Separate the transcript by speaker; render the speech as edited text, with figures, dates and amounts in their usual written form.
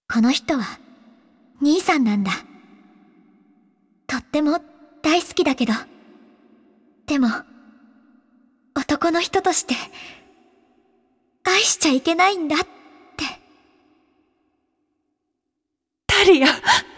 Speaker 1: この人は兄さんなんだ。とっても大好きだけど、でも男の人として愛しちゃいけないんだって。
Speaker 2: タリア。